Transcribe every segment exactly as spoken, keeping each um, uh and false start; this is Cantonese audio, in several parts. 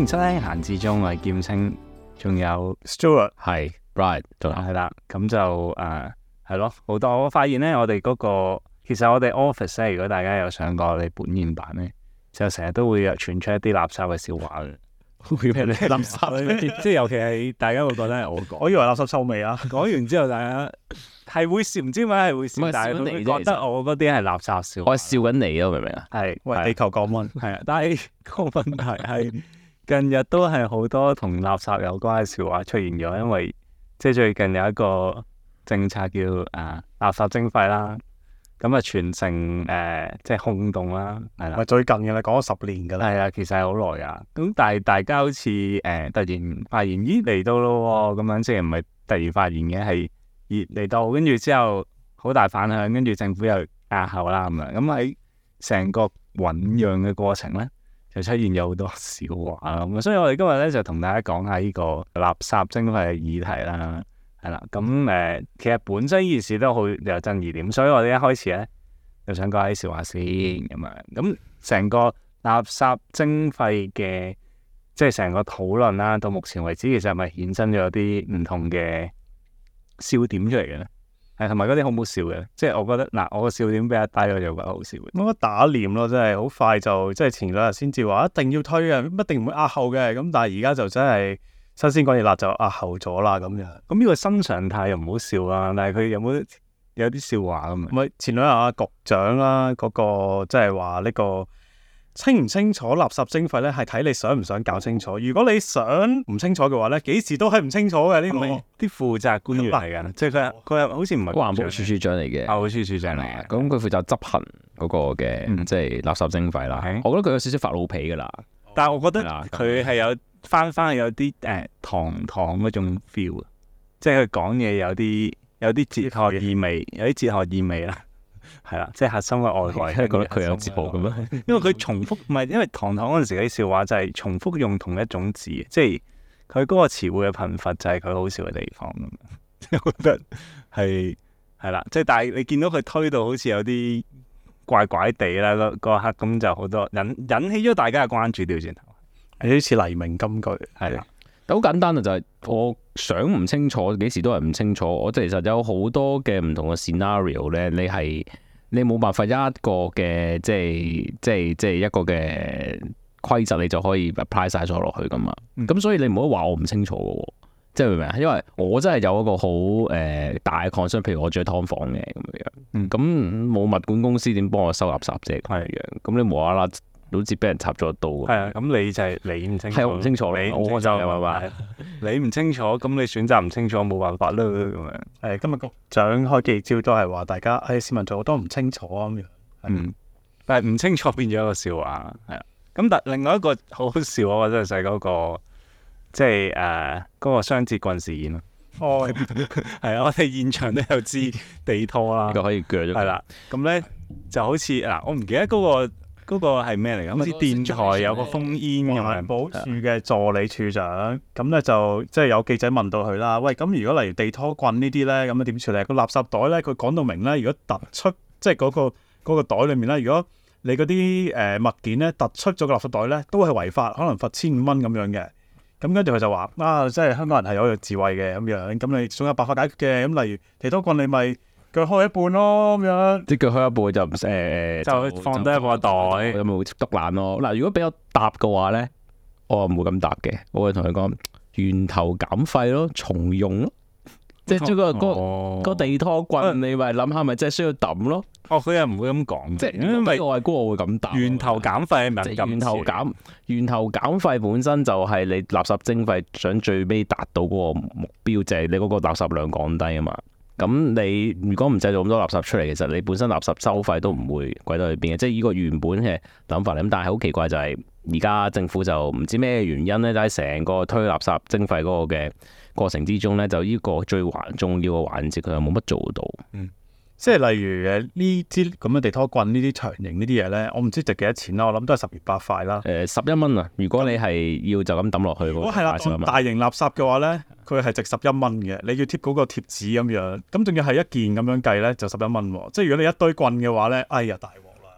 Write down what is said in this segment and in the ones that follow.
迎收聽閒置中，我係劍青，仲有 Stuart 係 Brian 係啦，咁就誒係咯，好多我發現咧，我哋嗰、個其實我哋 office 咧，如果大家有上過我哋本研版咧，就成日都會傳出一啲垃圾嘅笑話嘅。 會咩垃圾？ 即係尤其係大家會覺得係我講， 我以為垃圾臭味啊！ 講完之後，大家係會笑，唔知點解係會笑，但係會覺得我嗰啲係垃圾笑話。 我係笑緊你咯，明唔明啊？ 係喂，地球降溫係啊，但係個問題係近日都係好多同垃圾有關嘅笑話出現咗，因為即係最近有一個政策叫啊垃圾徵費啦。咁啊，全城誒、呃、即係轟動啦，係啦。 咪最近嘅啦，講咗十年㗎啦。 係啊，其實係好耐啊。咁但係大家好似誒、呃、突然發現，咦嚟到咯喎，咁樣即係唔係突然發現嘅，係熱嚟到，跟住之後好大反響，跟住政府又壓後啦咁樣。咁喺成個醖釀嘅過程咧，就出現咗好多笑話啦。咁所以我哋今日咧就同大家講下呢個垃圾徵費嘅議題啦。係啦，咁誒、呃，其實本身呢件事都好有爭議點，所以我哋一開始咧就想講啲笑話先咁樣。咁成個垃圾徵費嘅即係成個討論啦，到目前為止其實係咪衍生咗啲唔同嘅笑點出嚟嘅咧？係同埋嗰啲好唔好笑嘅？即係我覺得嗱，我個笑點比較低，我就覺得好笑嘅。 我覺得打臉咯，真係好快就即係前兩日先至話一定要推啊，一定唔會壓後嘅。咁但係而家就真係。新鮮滾熱辣就壓後咗啦，咁樣。 咁呢個新常態又唔好笑啦，但係佢有冇有啲笑話咁啊？ 咪前兩日阿局長啦，嗰、那個即係話呢個清唔清楚垃圾徵費咧，係睇你想唔想搞清楚。如果你想唔清楚嘅話咧，幾時都係唔清楚嘅呢、這個。 啲負責官員嚟㗎，即係佢佢係好似唔係環保署署長嚟嘅， 環保署署長嚟嘅。 咁佢負責執行嗰個嘅、嗯、即係垃圾徵費啦。 嗯、 我覺得佢有少少發老脾㗎啦。 但係我覺得佢係有。翻翻有啲誒堂堂嗰種 feel，即係佢講嘢有啲有啲哲學意味，有啲哲學意味啦，係啦，即係核心嘅外圍。 覺得佢有哲學嘅咩？ 因為佢重複唔係，因為堂堂嗰陣時啲笑話就係重複用同一種字，即係佢嗰個詞彙嘅貧乏就係佢好笑嘅地方咁樣。即係我覺得係係啦，即係但係你見到佢推到好似有啲怪怪地啦，嗰嗰刻咁就好多引引起咗大家嘅關注掉轉頭。 有啲似黎明金句， 係啊， 但好簡單啊，就係我想唔清楚，幾時都係唔清楚。我其實有好多嘅唔同嘅 scenario 咧，你係你冇辦法一個嘅即係即係即係一個嘅規則，你就可以 apply 晒咗落去噶嘛。咁、嗯、所以你唔好話我唔清楚嘅，即係明唔明啊？因為我真係有一個好誒、呃、大嘅 concern，譬如我住喺劏房嘅咁樣，咁冇、嗯、物管公司點幫我收垃圾啫？咁樣，咁你無啦啦。好似俾人插咗刀。 係啊，咁你就係你唔清楚， 係我唔清楚， 你我就係話你唔清楚，咁你選擇唔清楚，冇辦法啦咁樣。 係今日局長開記招都係話大家，誒、哎、市民做好多唔清楚啊咁樣。 嗯，但係唔清楚變咗一個笑話，係啊。咁但另外一個好好笑，我覺得就係嗰個即係誒嗰個雙節棍事件咯。 哦， 係啊，我哋現場都有支地拖啦， 呢個可以鋸咗。 係啦，咁咧就好似嗱，我唔記得嗰、嗰個。嗰個係咩嚟㗎？好似電台有個烽煙咁樣。 環保署嘅助理處長，咁咧就即係有記者問到佢啦。喂，咁如果例如地拖棍呢啲咧，咁樣點處理？個垃圾袋咧，佢講到明咧，如果突出即係嗰個嗰個袋裡面咧，如果你嗰啲誒物件咧突出咗個垃圾袋咧，都係違法，可能罰千五蚊咁樣嘅。咁跟住佢就話啊，即係香港人係有個智慧嘅咁樣，咁你總有辦法解決嘅。咁例如地拖棍，你咪。佢開一半咯，咁樣即係佢開一半就誒、呃、 就，就放低一個袋， 有冇篤爛咯？嗱，如果俾我答嘅話咧，我唔會咁答嘅，我會同佢講源頭減廢咯，重用咯，即係將個個、哦、個地拖棍，你咪諗下，咪真係需要抌咯。 哦，佢又唔會咁講， 即係因為我係哥，我會咁答。源頭減廢係咪？源頭減源頭減廢本身就係你垃圾徵費想最尾達到嗰個目標，就係、是、你嗰個垃圾量降低啊嘛。咁你如果唔製造咁多垃圾出嚟，其實你本身垃圾收費都唔會貴到去邊嘅，即係呢個原本嘅諗法嚟。咁但係好奇怪就係而家政府就唔知咩原因咧，就喺成個推垃圾徵費嗰個嘅過程之中咧，就呢個最環重要嘅環節佢又冇乜做到。 嗯。即係例如誒呢支咁嘅地拖棍呢啲長形呢啲嘢咧，我唔知值幾多錢啦，我諗都係十元八塊啦。 誒十一蚊啊！如果你係要就咁抌落去，如果係啦，大型垃圾嘅話咧，佢係值十一蚊嘅。你要貼嗰個貼紙咁樣，咁仲要係一件咁樣計咧，就十一蚊喎。即係如果你一堆棍嘅話咧，哎呀大鑊啦咁樣。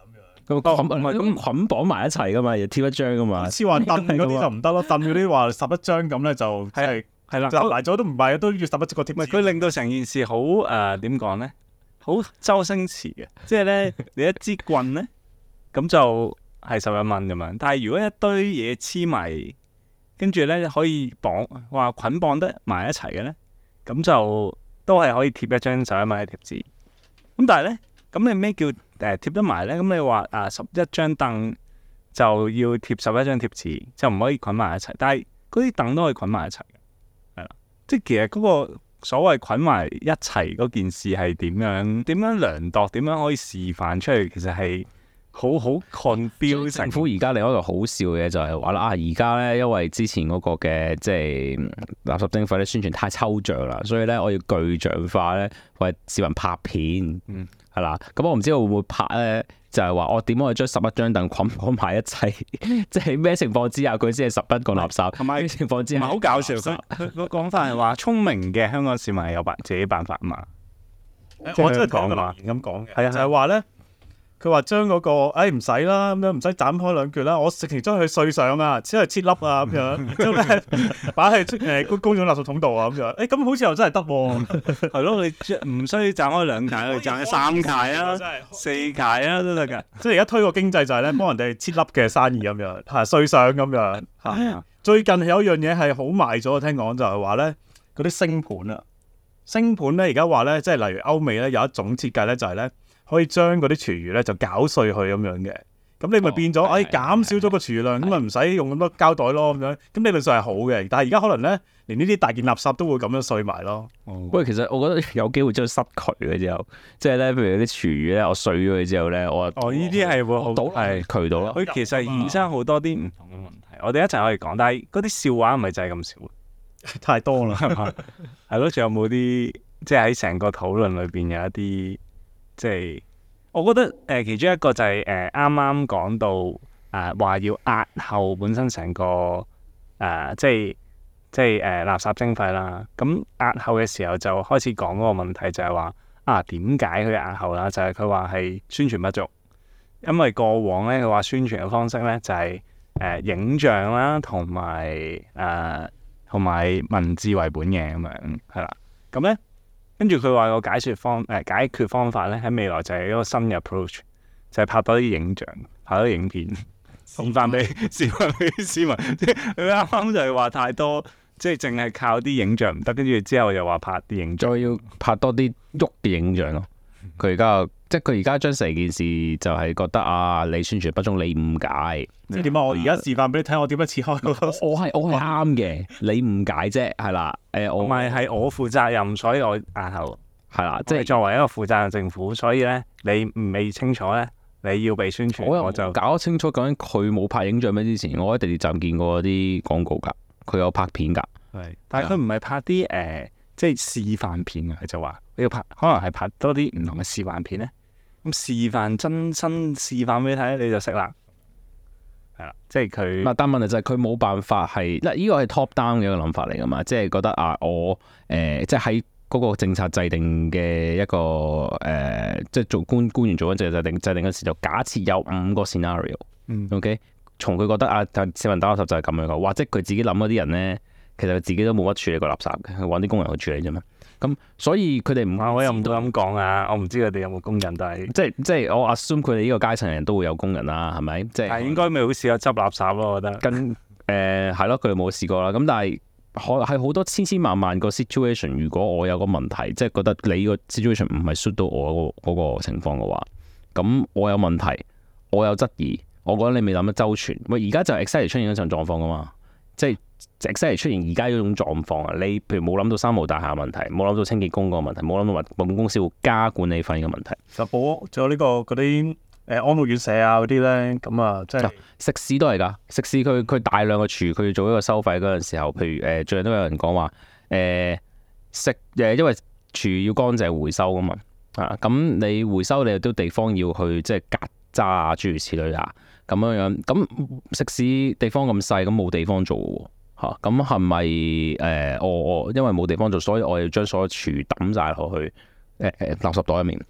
咁捆咁捆綁埋一齊噶嘛，又貼一張噶嘛。 黐話凳嗰啲就唔得咯，凳嗰啲話十一張咁咧就係係啦， 就嚟咗都唔係，都要十一個貼。 唔係佢令到成件事好誒點講咧？好周星馳嘅，即係咧你一支棍咧，咁就係十一蚊咁樣。但係如果一堆嘢黐埋，跟住咧可以綁話捆綁得埋一齊嘅咧，咁就都係可以貼一張十一蚊嘅貼紙。咁但係咧，咁你咩叫誒貼得埋咧？咁你話啊十一張凳就要貼十一張貼紙，就唔可以捆埋一齊。但係嗰啲凳都可以捆埋一齊嘅，係啦。即係其實嗰個所謂捆埋一齊嗰件事係點樣？點樣量度？點樣可以示範出嚟？其實係好好 confusing。 政府而家另外一個好笑嘅嘢就係話啦，啊而家咧因為之前嗰個嘅即係垃圾徵費咧宣傳太抽象啦，所以咧我要具象化咧，為市民拍片，嗯係啦。咁我唔知道會唔會拍咧，就係話我點可以將十一張凳捆綁埋一齊？即係咩情況之下佢先係十一個垃圾？ 同埋咩情況之下好搞笑。佢佢個講法係話聰明嘅香港市民係有辦自己辦法啊嘛。 我真係講話咁講嘅， 係啊， 就係話咧。佢話將嗰個，誒唔使啦，咁樣唔使斬開兩橛啦，我直情將佢碎上啊，只係切粒啊咁樣，之後咧擺喺誒公公眾垃圾桶度啊咁樣，誒咁好似又真係得喎， 係咯，你唔需要斬開兩塊，你斬開三塊啊，四塊啊都得㗎。 即係而家推個經濟就係咧，幫人哋切粒嘅生意咁樣，係碎上咁樣。嚇，最近有一樣嘢係好賣咗，聽講就係話咧嗰啲星盤啊，星盤咧而家話咧，即係例如歐美咧有一種設計咧就係咧。可以將嗰啲廚餘咧就攪碎佢咁樣嘅，咁你咪變咗，哎減少咗個廚餘量，咁咪唔使用咁多膠袋咯咁樣，咁理論上係好嘅。但係而家可能咧，連呢啲大件垃圾都會咁樣碎埋咯。 喂、嗯，其實我覺得有機會將佢失渠嘅之後，即係咧，譬如啲廚餘咧，我碎咗佢之後咧，我哦呢啲係會好倒係渠道咯。 佢其實衍生好多啲唔同嘅問題，我哋一齊可以講，但係嗰啲笑話唔係就係咁少， 太多啦， 係嘛？係咯，仲有冇啲即係喺成個討論裏邊有一啲即係？我覺得誒、呃、其中一個就係誒啱啱講到誒話、呃、要押後本身成個誒、呃、即係即係誒、呃、垃圾徵費啦。咁押後嘅時候就開始講嗰個問題就係話啊點解佢押後啦？就係佢話係宣傳不足，因為過往咧佢話宣傳嘅方式咧就係、是、誒、呃、影像啦同埋誒同埋文字為本嘅咁樣係啦。咁咧。跟住佢話個解説方誒、呃、解決方法咧喺未來就係一個新嘅 approach，就係拍多啲影像，拍多啲影片，示範俾示範俾市民。即係佢啱啱就係話太多，即係淨係靠啲影像唔得，跟住之後又話拍啲影像， 再要拍多啲喐嘅影像咯。佢而家即係佢而家將成件事就係覺得啊，你宣傳不足，你誤解。 即係點啊？我而家示範俾你睇，我點樣切開嗰個？ 我係我係啱嘅，你誤解啫，係啦。誒，我咪係我負責任，所以我押後。 係啦，即係作為一個負責任政府，所以咧你未清楚咧，你要被宣傳， 我， 我就搞清楚究竟佢冇拍影像咩？之前我喺地鐵站見過啲廣告㗎，佢有拍片㗎。 係，但係佢唔係拍啲誒、呃，即係示範片啊。佢就話你要拍，可能係拍多啲唔同嘅示範片咧。咁示範真身示範俾你睇，你就識啦。係啦，即係佢。 嗱，但問題就係佢冇辦法係嗱，呢個係 top down 嘅一個諗法嚟㗎嘛，即係覺得啊，我誒、呃、即係喺嗰個政策制定嘅一個誒、呃，即係做官官員做緊政策制定制定嘅時，就假設有五個 scenario，嗯，OK，從佢覺得啊，市民打垃圾就係咁樣嘅，或者佢自己諗嗰啲人咧，其實佢自己都冇乜處理過垃圾嘅，揾啲工人去處理啫嘛。咁所以佢哋唔係，我又唔會咁講啊！我唔知佢哋有冇工人，但係即係即係我 assume 佢哋呢個階層人都會有工人啦，係咪？即係係應該未好試過執垃圾咯，我覺得。 跟誒係咯，佢哋冇試過啦。咁但係可係好多千千萬萬個 situation，如果我有個問題，即係覺得你個 situation 唔係 suit 到我嗰個情況嘅話，咁我有問題，我有質疑，我覺得你未諗得周全。喂，而家就 exactly 出現嗰種狀況噶嘛，即係。exactly 出現而家嗰種狀況啊！你譬如冇諗到三無大廈問題，冇諗到清潔工個問題，冇諗到話保險公司會加管理費嘅問題。 就保仲有呢、這個嗰啲誒安老院舍啊嗰啲咧，咁啊即係食肆都係㗎。食肆佢佢大量嘅廚，佢要做一個收費嗰陣時候，譬如誒、呃、最近都有人講話誒食誒，因為廚要乾淨回收㗎嘛啊，咁你回收你都地方要去即係隔渣啊諸如此類啊咁樣樣。咁食肆地方咁細，咁冇地方做喎。嚇，咁係咪誒？我我因為冇地方做，所以我要將所有廚抌晒落去誒誒、呃、垃圾袋入面。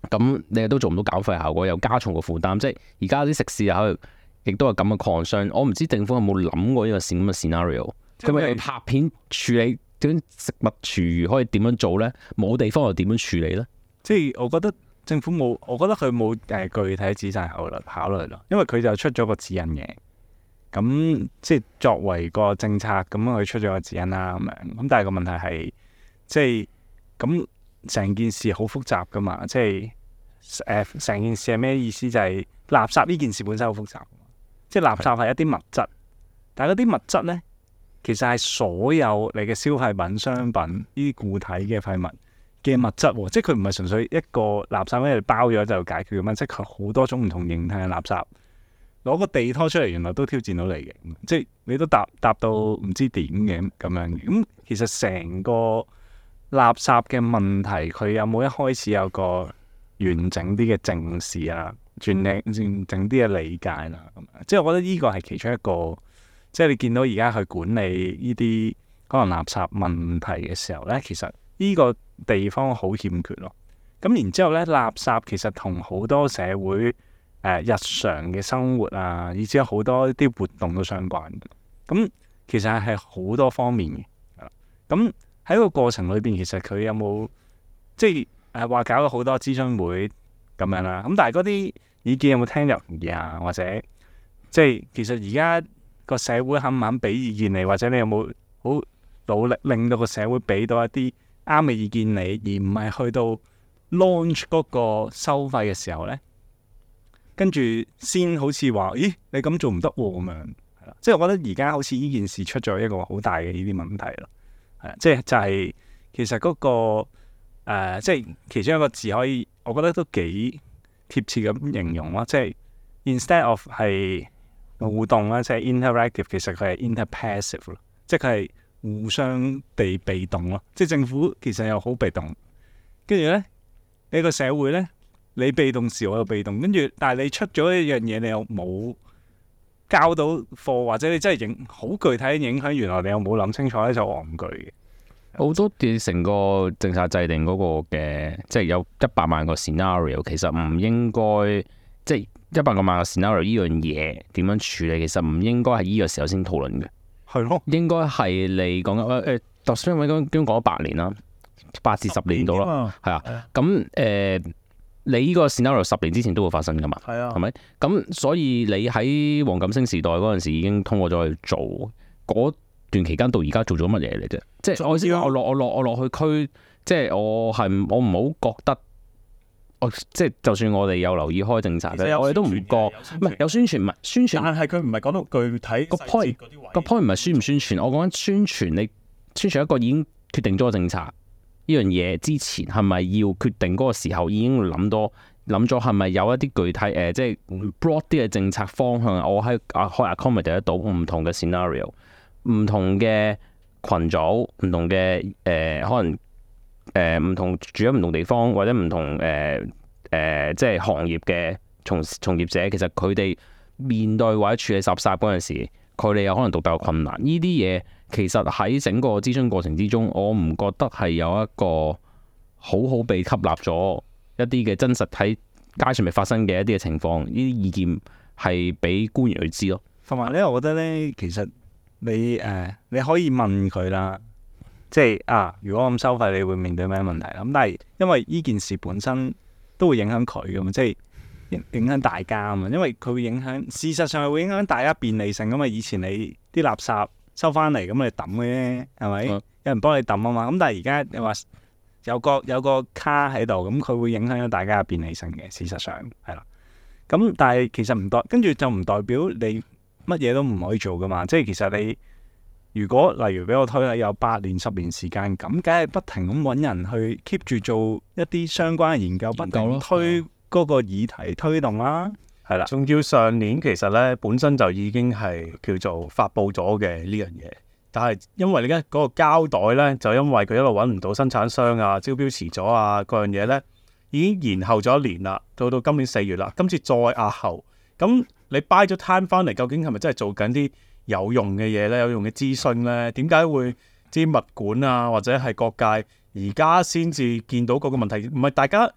咁你都做唔到減廢效果，又加重個負擔。即係而家啲食肆又喺度，亦都有咁嘅 concern。我唔知政府有冇諗過呢個咁嘅 scenario。佢咪拍片處理啲食物廚餘可以點樣做咧？冇地方又點樣處理咧？ 即係我覺得政府冇，我覺得佢冇誒具體仔細考慮考慮咯，因為佢就出咗個指引嘅。咁即係作為個政策咁樣，佢出咗個指引啦咁樣。咁但係個問題係，即係咁成件事好複雜噶嘛。即係誒成件事係咩意思？就係垃圾呢件事本身好複雜。即係垃圾係一啲物質，但係嗰啲物質咧，其實係所有你嘅消費品、商品呢啲固體嘅廢物嘅物質喎。即係佢唔係純粹一個垃圾咧包咗就解決咁樣，即係佢好多種唔同形態嘅垃圾。攞個地拖出嚟，原來都挑戰到你嘅，即係你都答答到唔知點嘅咁樣嘅。咁其實成個垃圾嘅問題，佢有冇一開始有個完整啲嘅正視啊，完整完整啲嘅理解啦？咁即係我覺得呢個係其中一個，即係你見到而家去管理呢啲可能垃圾問題嘅時候咧，其實呢個地方好欠缺咯。咁然之後咧，垃圾其實同好多社會誒、呃、日常嘅生活啊，以至好多啲活動都相關嘅。咁其實係好多方面嘅。咁喺個過程裏邊，其實佢有冇即係誒話搞咗好多諮詢會咁樣啦？咁但係嗰啲意見有冇聽入耳啊？或者即係其實而家個社會肯唔肯俾意見你，或者你有冇好努力令到個社會俾到一啲啱嘅意見你，而唔係去到 launch 嗰個收費嘅時候咧？跟住先好似話，咦？你咁做唔得喎咁樣，係啦。即係我覺得而家好似呢件事出咗一個好大嘅呢啲問題咯，係啊。即係就係、是、其實嗰、那個、呃、即係其中一個字可以，我覺得都幾貼切咁形容咯。即係 instead of 係互動啦，即係 interactive，其實佢係 interpassive 咯，即係佢係互相地被動咯。即係政府其實又好被動，跟住咧你個社會咧。你被動時我又被動，跟住但係你出咗一樣嘢，你又冇交到貨，或者你真係影好具體嘅影響，原來你又冇諗清楚咧，就戇居嘅。 好多嘅成個政策制定嗰個嘅，即係有一百萬個 scenario，其實唔應該即係一百個萬個 scenario 呢樣嘢點樣處理，其實唔應該係呢個時候先討論嘅。係咯，應該係你講緊誒誒，特首因為剛剛講咗八年啦，八至十年到啦，係啊，咁誒。你呢個 scenario 十年之前都會發生噶嘛？係啊，係咪？咁所以你喺黃錦星時代嗰陣時已經通過咗去做，嗰段期間到而家做咗乜嘢嚟啫？即係我先我落我落我落去區，即係我係我唔好覺得，我即係就算我哋有留意開政策咧，我哋都唔覺，唔係有宣傳，唔係宣傳， 但係佢唔係講到具體個 point 個 point 唔係宣唔宣傳，我講緊宣傳，你宣傳一個已經決定咗個政策。呢樣嘢之前係咪要決定嗰個時候已經諗多諗咗係咪有一啲具體誒、呃、即係 broad 啲嘅政策方向？我喺啊可 accommodate 得到唔同嘅 scenario， 唔同嘅群組，唔同嘅誒、呃、可能誒唔、呃、同住喺唔同地方或者唔同誒誒、呃呃、即係行業嘅從從業者，其實佢哋面對或者處理垃圾嗰陣時，佢哋有可能獨特嘅困難。呢啲嘢。其實喺整個諮詢過程之中，我唔覺得係有一個好好被吸納咗一啲嘅真實喺街上面發生嘅一啲嘅情況，呢啲意見係俾官員去知咯。 同埋咧，我覺得咧，其實你誒、呃、你可以問佢啦，即係啊，如果咁收費，你會面對咩問題？咁但係因為呢件事本身都會影響佢噶嘛，即係影影響大家啊嘛，因為佢會影響，事實上係會影響大家便利性噶嘛。以前你啲垃圾收翻嚟咁你抌嘅啫，係咪？嗯、有人幫你抌啊嘛。咁但係而家你話有個有個卡喺度，咁佢會影響到大家嘅便利性嘅。事實上係啦。咁但係其實唔代，跟住就唔代表你乜嘢都唔可以做噶嘛。即係其實你如果例如俾我推啦，有八年十年時間，咁梗係不停咁揾人去 keep 住做一啲相關嘅研究，不停推嗰個議題推動啦。係啦， 仲要上年其實咧本身就已經係叫做發布咗嘅呢樣嘢，但係因為你而家嗰個膠袋咧，就因為佢一路揾唔到生產商啊，招標遲咗啊，嗰樣嘢咧已經延後咗一年啦，到到今年四月啦，今次再押後，咁你 buy 咗 time 翻嚟，究竟係咪真係做緊啲有用嘅嘢咧？有用嘅諮詢咧？點解會啲物管啊或者係各界而家先至見到嗰個問題？唔係大家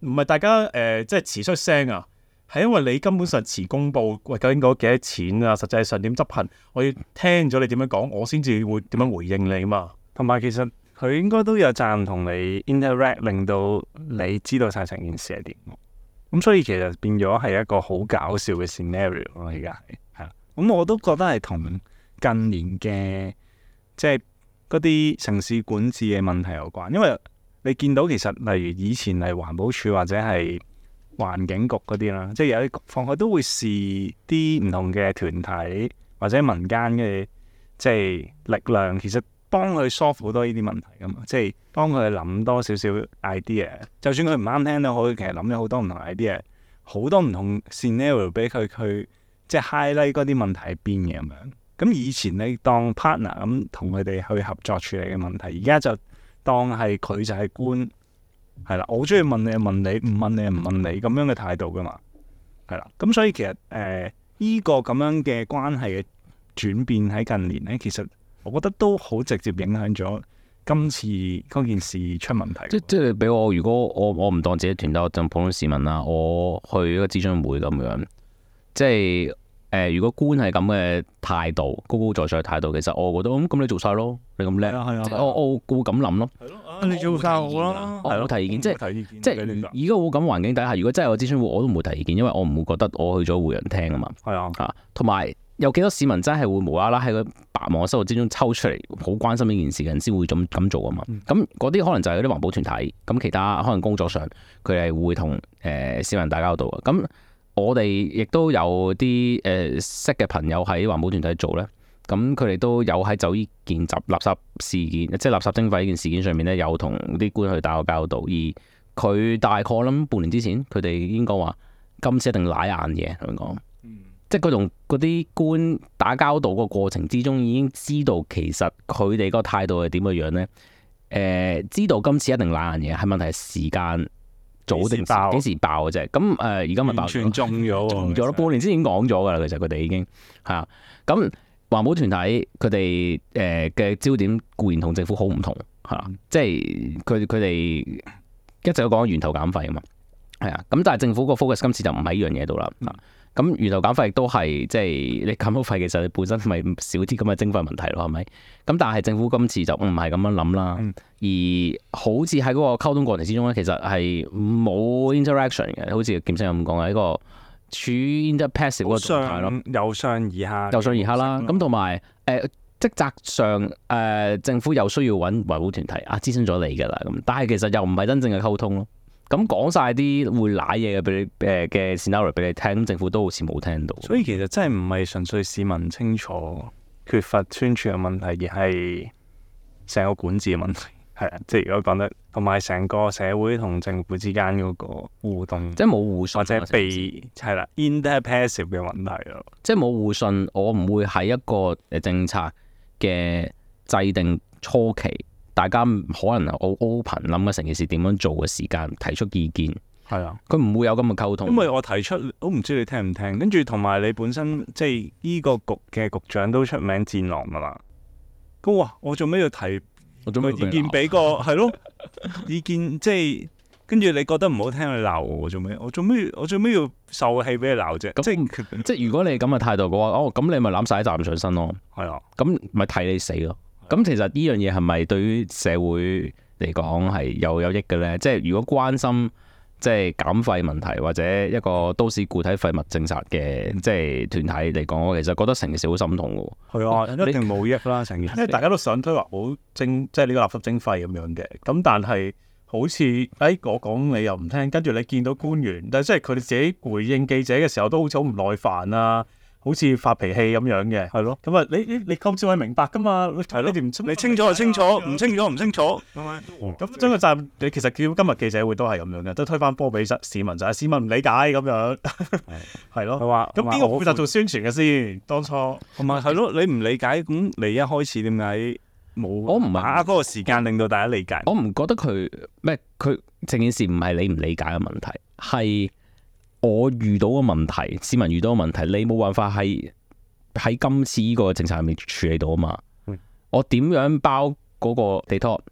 唔係大家誒、呃、即係遲出聲啊，係因為你根本上遲公佈，喂究竟嗰幾多錢啊，實際上點執行，我要聽咗你點樣講，我先至會點樣回應你嘛。 同埋其實佢應該都有責任同你 interact，令到你知道晒成件事係點。咁所以其實變咗係一個好搞笑嘅 scenario 咯，而家係係啦。咁我都覺得係同近年嘅即係嗰啲城市管治嘅問題有關，因為你見到其實例如以前係環保署或者係環境局嗰啲啦，即係有啲局方佢都會視啲唔同嘅團體或者民間嘅即係力量，其實幫佢 solve 好多呢啲問題噶嘛，即係幫佢諗多少少 idea， 就算佢唔啱聽都好，其實諗咗好多唔同 idea， 好多唔同 scenario 俾佢去即係 highlight 嗰啲問題喺邊嘅咁樣。咁以前你當 partner 咁同佢哋去合作處理嘅問題，而家就當係佢就係官，係啦，我好中意問你就問你，唔問你就唔問你咁樣嘅態度噶嘛，係啦。咁所以其實誒呢、呃這個咁樣嘅關係嘅轉變喺近年咧，其實我覺得都好直接影響咗今次嗰件事出問題。 即即係俾我，如果我我唔當自己團體，我當普通市民啦，我去一個諮詢會咁樣，即係誒、呃，如果官係咁嘅態度，高高在上嘅態度，其實我覺得咁咁、嗯、你做晒咯，你咁叻， 係啊， 我我會咁諗咯。 係咯，啊你做晒好啦， 我冇提意見，即係提意見即係而家我咁環境底下，如果真係有諮詢會，我都唔會提意見，因為我唔會覺得我去咗會人聽啊嘛。 係啊， 啊，同埋有幾多市民真係會無啦啦喺個百忙生活之中抽出嚟，好關心呢件事嘅人先會咁咁做啊嘛。咁嗰啲可能就係嗰啲環保團體，咁其他可能工作上佢係會同誒、呃、市民打交道嘅。咁我哋亦都有啲誒、呃、識嘅朋友喺環保團體做咧，咁佢哋都有喺就呢件集垃圾事件，即係垃圾徵費呢件事件上面咧，有同啲官去打個交道。而佢大概我諗半年之前，佢哋應該話今次一定舐硬嘢，同佢講。即係佢同嗰啲官打交道個過程之中，已經知道其實佢哋個態度係點嘅樣咧。誒、呃，知道今次一定懶人嘢，係問題係時間早定幾時爆嘅啫。咁誒，而家咪爆咗， 完全中咗， 中咗咯。半年之前已經講咗㗎啦，其實佢哋已經係啊。咁環保團體佢哋誒嘅焦點固然同政府好唔同係啊，即係佢佢哋一直都講源頭減廢啊嘛，係啊。咁但係政府個 focus 今次就唔喺呢樣嘢度啦。嗯咁源頭減廢亦都係即係你減到廢，其實你本身咪少啲咁嘅徵費問題咯，係咪？咁但係政府今次就唔係咁樣諗啦，嗯、而好似喺嗰個溝通過程之中咧，其實係冇 interaction 嘅，好似劍生咁講嘅一個處於 interpassive 嗰個狀態咯， 由上而下， 由上而下啦。咁同埋誒職責上誒、呃、政府又需要揾環保團體啊，諮詢咗你㗎啦，咁但係其實又唔係真正嘅溝通咯。咁講晒啲會舐嘢嘅俾你誒嘅 scenario 俾你聽，政府都好似冇聽到。 所以其實真係唔係純粹市民清楚缺乏宣傳嘅問題，而係成個管治嘅問題。係啊，即係如果講得，同埋成個社會同政府之間嗰個互動， 即係冇互信， 或者被係啦 interpassive 嘅問題咯。 即係冇互信，我唔會喺一個誒政策嘅制定初期。大家可能好 open 諗嘅成件事點樣做嘅時間提出意見， 係啊， 佢唔會有咁嘅溝通。 因為我提出，我唔知你聽唔聽。跟住同埋你本身即係呢個局嘅局長都出名戰狼㗎嘛。咁哇，我做咩要提？ 我做咩意見俾個係咯？意見即係跟住你覺得唔好聽，你鬧我做咩？我做咩？我做咩要受氣俾你鬧啫？ 即係即係如果你咁嘅態度嘅話，哦咁你咪攬晒一責任上身咯。係啊，咁咪替你死咯。咁其實呢樣嘢係咪對於社會嚟講係有有益嘅咧？即係如果關心即係減廢問題或者一個都市固體廢物政策嘅即係團體嚟講，我其實覺得成件事好心痛嘅。 係啊，一定冇益啦，成件事。 因為大家都想推環保徵，即係呢個垃圾徵費咁樣嘅。咁但係好似誒、哎、我講你又唔聽，跟住你見到官員，但係即係佢哋自己回應記者嘅時候都好似好唔耐煩啊。好似發脾氣咁樣嘅，係咯。咁啊，你你你咁先係明白噶嘛？係咯，你唔你清楚就清楚，唔清楚唔清楚。咁將個責任，你其實叫今日記者會都係咁樣嘅，都推翻波俾市民就係市民唔理解咁樣，係咯。 佢話咁邊個負責做宣傳嘅先？當初同埋係咯，你唔理解咁，你一開始點解冇？ 我唔係把握嗰個時間令到大家理解。 我唔覺得佢咩，佢成件事唔係你唔理解嘅問題，係。我遇到嘅問題，市民遇到嘅問題，你冇辦法喺喺今次呢個政策入面處理到啊嘛。嗯、我點樣包嗰個地拖嚇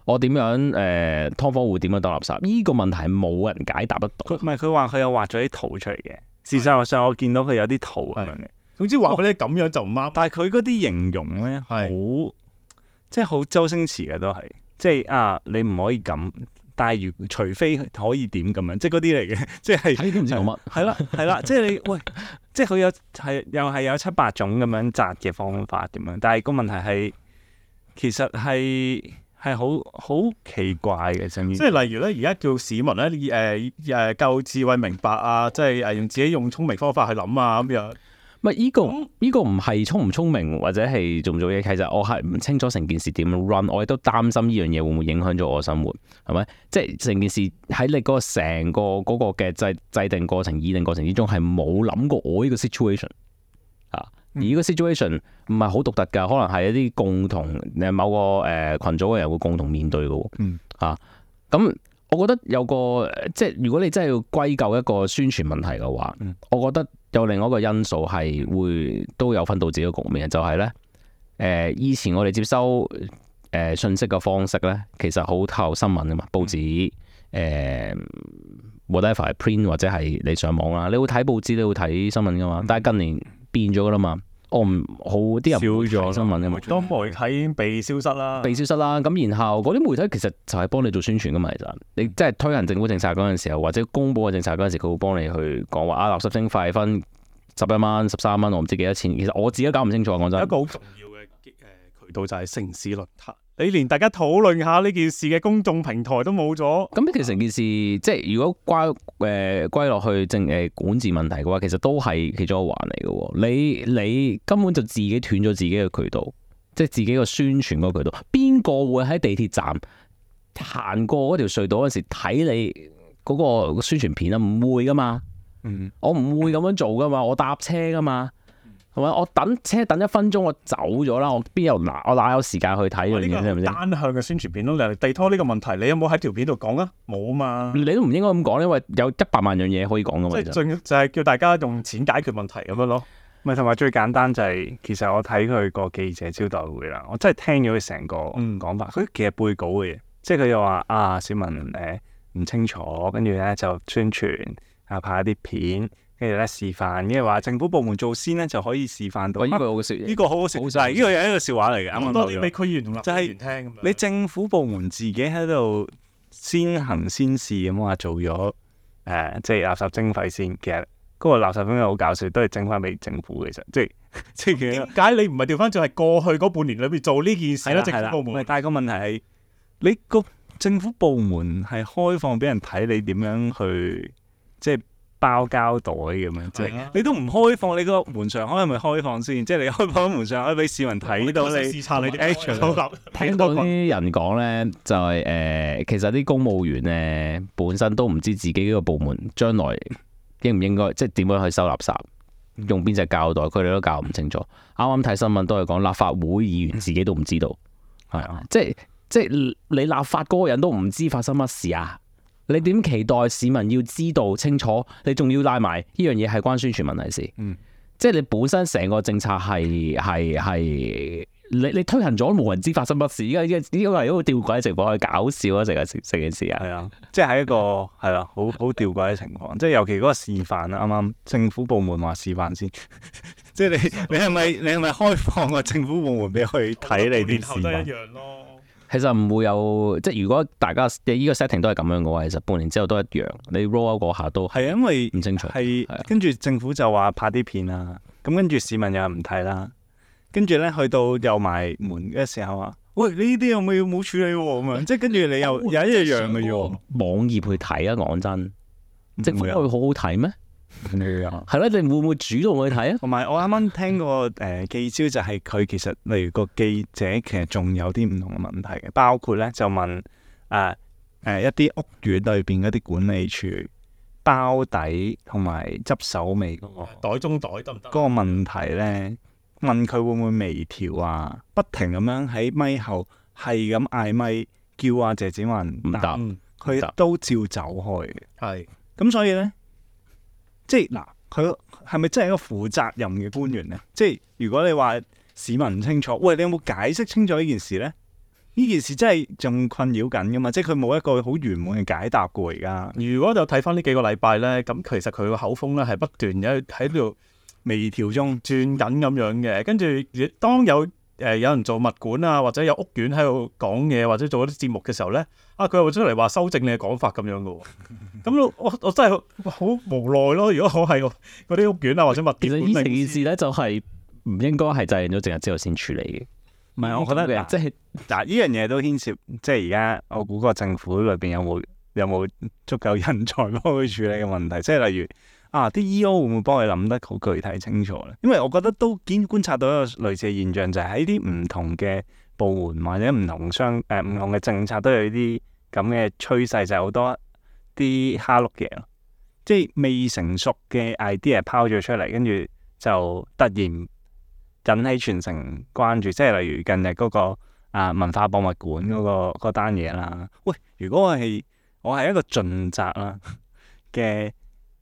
我點樣誒、呃、劏房戶點樣當垃圾？呢、這個問題冇人解答得到。 佢唔係佢話佢有畫咗啲圖出嚟嘅。事實上我見到佢有啲圖咁樣嘅。 總之話佢咧咁樣就唔啱。 但係佢嗰啲形容咧，好即係好周星馳嘅都係，即係啊你唔可以咁，但係如除非可以點咁樣，即係嗰啲嚟嘅，即係睇都唔知講乜。 係啦係啦，即係你喂，即係佢有係又係有七八種咁樣紮嘅方法咁樣，但係個問題係其實係。係好好奇怪嘅，即係例如咧，而家叫市民咧，誒誒夠智慧明白啊，即係誒用自己用聰明方法去諗啊咁樣。 唔係依個依、這個唔係聰唔聰明或者係做唔做嘢，其實我係唔清楚成件事點樣 run，我亦都擔心呢樣嘢會唔會影響咗我生活，係咪？即係成件事喺你嗰個成個嗰個嘅制制定過程、擬定過程之中係冇諗過我呢個 situation 啊。而呢個 situation 唔係好獨特㗎，可能係一啲共同誒某個誒、呃、群組嘅人會共同面對嘅喎。 嗯。 嚇，咁我覺得有個即係如果你真係要歸咎一個宣傳問題嘅話， 嗯、 我覺得有另外一個因素係會都有分導致嘅局面，就係咧誒以前我哋接收誒、呃、信息嘅方式咧，其實好靠新聞㗎嘛，報紙誒 whatever print 或者係你上網啦，你會睇報紙，你會睇新聞㗎嘛，但係近年變咗噶啦嘛，我唔好啲人少咗新聞嘅嘛， 當媒體已經被消失啦， 被消失啦。咁然後嗰啲媒體其實就係幫你做宣傳噶嘛，其實你即係推行政府政策嗰陣時候，或者公佈嘅政策嗰陣時，佢會幫你去講話啊，垃圾徵費分十一蚊、十三蚊，我唔知幾多錢。其實我自己都搞唔清楚，講真。 一個好重要嘅誒渠道就係城市論壇。你連大家討論下呢件事嘅公眾平台都冇咗， 咁其實成件事即係如果歸誒歸落去政誒、呃、管治問題嘅話，其實都係其中一個環嚟嘅。你你根本就自己斷咗自己嘅渠道，即係自己個宣傳嗰個渠道。邊個會喺地鐵站行過嗰條隧道嗰時睇你嗰個宣傳片啊？唔會噶嘛， 嗯， 我唔會咁樣做噶嘛，我搭車噶嘛。係咪？我等車等一分鐘，我走咗啦。我邊有哪我哪有時間去睇呢樣嘢？係咪先？ 單向嘅宣傳片咯，你地拖呢個問題，你有冇喺條片度講啊？冇啊嘛。 你都唔應該咁講，因為有一百萬樣嘢可以講噶嘛。 即係就就係叫大家用錢解決問題咁樣咯。 咪同埋最簡單就係、是，其實我睇佢個記者招待會啦，我真係聽咗佢成個講法。佢、嗯、其實背稿嘅嘢，即係佢又話啊，市民誒唔清楚，跟住咧就宣傳啊，拍一啲片。跟住咧示範，因為話政府部門做先咧就可以示範到。呢、啊、個好笑，呢個好好笑，就係呢個又係一個笑話嚟嘅。啱啱多啲俾區議員同立法會議員聽咁樣。 你政府部門自己喺度先行先試咁話做咗誒、呃，即係垃圾徵費先。其實嗰個垃圾徵費好搞笑，都係徵翻俾政府其實，即係即係點解你唔係調翻轉係過去嗰半年裏邊做呢件事咧？政府部門， 但係個問題係你個政府部門係開放俾人睇你點樣去即係。包膠袋咁樣，即係、啊、你都唔開放，你個門上開係咪開放先？即係你開放門上開俾市民睇到你視察你啲 action。 聽到啲人講咧，就係、是、誒、呃，其實啲公務員咧本身都唔知自己呢個部門將來應唔應該，即係點樣去收垃圾，用邊隻膠袋，佢哋都搞唔清楚。啱啱睇新聞都係講立法會議員自己都唔知道，係啊、嗯，即係即係你立法嗰個人都唔知發生乜事啊！你點期待市民要知道清楚？你仲要拉埋呢樣嘢係關宣傳問題事？嗯，即係你本身成個政策係係係你你推行咗冇人知發生乜事？依家依家呢個係一個吊詭嘅情況，係搞笑啊！成日成件事啊， 係啊，即係喺一個係啦，好好吊詭嘅情況。即係尤其嗰個示範啊，啱啱政府部門話示範先，即係你你係咪你係咪開放個政府部門俾佢睇你啲示範？ 其實唔會有，即係如果大家依個 setting 都係咁樣嘅話，其實半年之後都一樣。你 roll out 嗰下都係因為唔清楚， 係跟住政府就話拍啲片啦，咁跟住市民又唔睇啦，跟住咧去到又埋門嘅時候啊，喂，呢啲有冇要冇處理咁樣？即係跟住你又有一樣嘅啫。 網頁去睇啊，講真，政府會好好睇咩？ 係啊， 係咯，你會唔會主動去睇啊？ 同埋我啱啱聽過誒記招就係佢其實例如個記者其實仲有啲唔同嘅問題嘅，包括咧就問誒誒、呃呃、一啲屋苑裏邊嗰啲管理處包底同埋執手尾嗰個袋中袋得唔得？ 嗰個問題咧，問佢會唔會微調啊？不停咁樣喺咪後係咁嗌咪叫阿謝展寰唔答，佢都照走開嘅。 係咁，所以咧。即係嗱，佢係咪真係一個負責任嘅官員咧？即係如果你話市民唔清楚，喂，你有冇解釋清楚呢件事咧？ 呢件事真係仲困擾緊噶嘛，即係佢冇一個好圓滿嘅解答過而家。 如果就睇翻呢幾個禮拜咧，咁其實佢個口風咧係不斷喺喺度微調中轉緊咁樣嘅，跟住當有誒、呃、有人做物管啊，或者有屋苑喺度講嘢，或者做一啲節目嘅時候咧，啊佢又會出嚟話修正你嘅講法咁樣嘅喎。咁我我真係好無奈咯。如果我係嗰啲屋苑啊或者物其實業管理呢件事咧就係唔應該係制定咗政策之後先處理嘅。 唔係，我覺得嘅，即係嗱呢樣嘢都牽涉，即係而家我估個政府裏邊有冇有冇足夠人才幫佢處理嘅問題，即係例如啊啲 E O 會唔會幫佢諗得好具體清楚咧？因為我覺得都見觀察到一個類似嘅現象，就係喺啲唔同嘅部門或者唔同商誒唔同嘅政策都有啲咁嘅趨勢，就係好多啲蝦碌嘢咯，即係未成熟嘅 idea 拋咗出嚟，跟住就突然引起全城關注，即係例如近日嗰、那個啊文化博物館嗰、那個嗰單嘢啦。喂，如果我係我係一個盡責啦嘅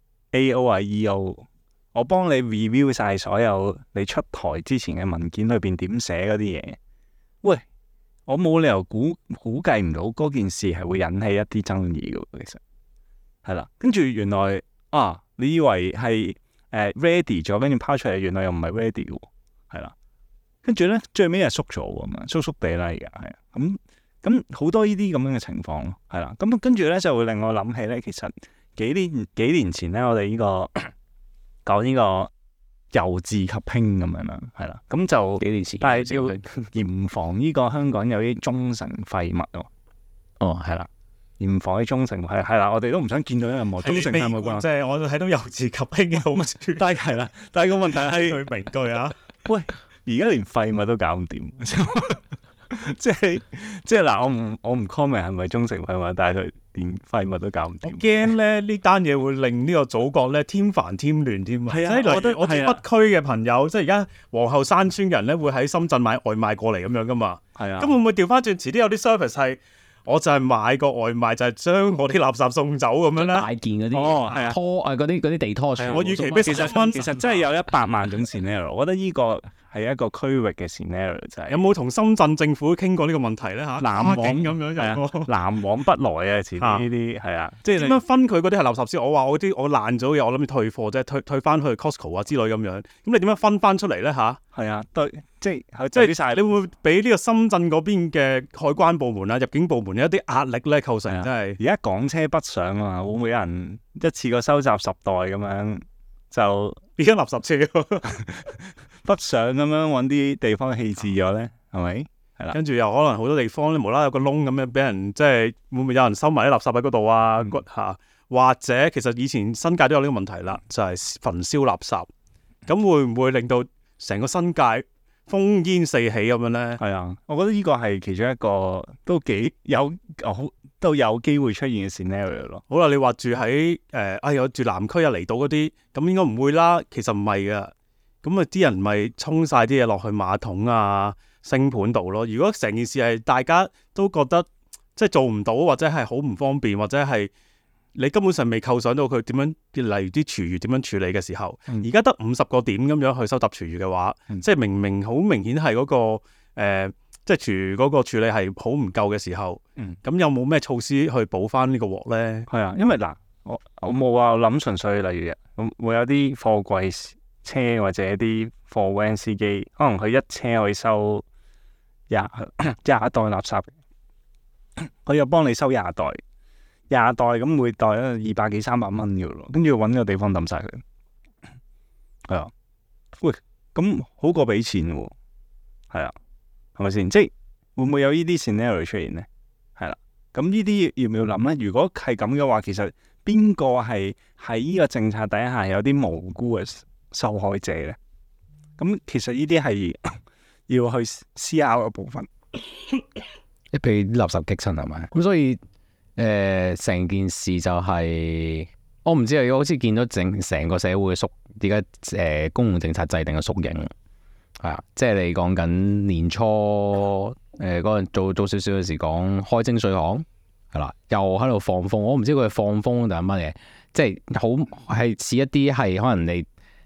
A O 啊 E O， 我幫你 review 晒所有你出台之前嘅文件裏邊點寫嗰啲嘢。喂，我冇理由估估計唔到嗰件事係會引起一啲爭議嘅，其實係啦。跟住原來啊，你以為係誒、呃、ready 咗，跟住拋出嚟，原來又唔係 ready 嘅。係啦，跟住咧最尾係縮咗喎，嘛縮縮地啦而家係啊，咁咁好多呢啲咁樣嘅情況咯，係啦，咁跟住咧就會令我諗起咧，其實幾年幾年前咧，我哋呢、這個講呢個由治及興咁樣啦，係啦，咁就幾年前， 但係要嚴防呢個香港有啲中成廢物咯，哦係啦，嚴防啲中成係係啦，我哋都唔想見到任何中成廢物啩， 即係我睇到由治及興嘅好處， 但係係啦，但係個問題係句名句啊。 喂，而家連廢物都搞唔掂，即係即係嗱，我唔我唔 comment 係咪中成廢物，但係佢連廢物都搞唔掂。 驚咧呢單嘢會令呢個祖國咧添煩添亂添啊！ 係啊， 我覺得我知北區嘅朋友，即係而家皇后山村嘅人咧，會喺深圳買外賣過嚟咁樣噶嘛。 係啊， 咁會唔會調翻轉？遲啲有啲 service 係，我就係買個外賣，就係將我啲垃圾送走咁樣咧。 大件嗰啲哦，係啊， 拖啊嗰啲嗰啲地拖， 我預期俾其實其實真係有一百萬種 scenario， 我覺得呢個係一個區域嘅 scenario 就係。 有冇同深圳政府傾過呢個問題咧？嚇， 南往咁樣係啊，南往北來啊，遲啲呢啲係啊，即係點樣分佢嗰啲係垃圾先？我話我啲我爛咗嘅嘢，我諗住退貨啫，退退翻去 Costco 啊之類咁樣。咁你點樣分翻出嚟咧？吓？ 係啊，對，即係即係你會唔會俾呢個深圳嗰邊嘅海關部門啊、入境部門有一啲壓力咧？構成真係而家港車北上啊嘛，會唔會有人一次過收集十袋咁樣就變咗垃圾車？ 北上咁樣揾啲地方棄置咗咧，係咪？係啦， 跟住又可能好多地方咧無啦啦有個窿咁樣俾人，即係會唔會有人收埋啲垃圾喺嗰度啊？骨下、嗯、或者其實以前新界都有呢個問題啦，就係、是、焚燒垃圾，咁會唔會令到成個新界烽煙四起咁樣咧？ 係啊，我覺得呢個係其中一個都幾有好都有機會出現嘅 scenario 咯。 好啦，你話住喺誒啊有住南區啊離島嗰啲，咁應該唔會啦。其實唔係噶。咁啊！啲人咪沖晒啲嘢落去馬桶啊、星盤度咯。如果成件事係大家都覺得即係做唔到，或者係好唔方便，或者係你根本上未構想到佢點樣，例如啲廚餘點樣處理嘅時候，而家得五十個點咁樣去收集廚餘嘅話，嗯、即係明明好明顯係嗰、嗰個、呃、即係廚餘嗰個處理係好唔夠嘅時候，咁、嗯、有冇咩措施去補翻呢個鑊咧？係啊，因為嗱，我我冇話諗純粹，例如咁會有啲貨櫃車或者啲貨 van 司機，可能佢一車可以收廿廿袋垃圾，佢又幫你收廿袋，廿袋咁每袋咧二百幾三百蚊嘅咯，跟住揾個地方抌晒佢，係啊，喂，咁好過俾錢喎，係啊，係咪先？即係會唔會有呢啲 scenario 出現咧？係啦，咁呢啲要唔要諗咧？如果係咁嘅話，其實邊個係喺呢個政策底下有啲無辜嘅受害者咧？咁其實呢啲係要去思考嘅部分。 一俾垃圾擊親係咪？咁所以誒，成、呃、件事就係、是、我唔知啊，好似見到整成個社會嘅縮，而家誒公共政策制定嘅縮影係啊，即係你講緊年初誒嗰陣做做少少嘅時講開徵稅項係啦，又喺度放風，我唔知佢係放風定係乜嘢，即係好係似一啲係可能你